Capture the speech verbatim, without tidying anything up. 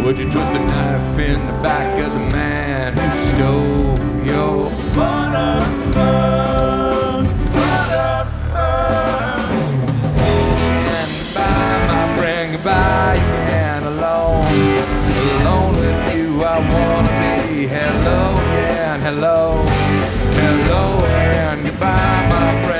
Would you twist a knife in the back of the man who stole your butterfly? And goodbye, my friend, goodbye, and alone, alone with you I wanna be. Hello, yeah, and hello, hello, and goodbye, my friend.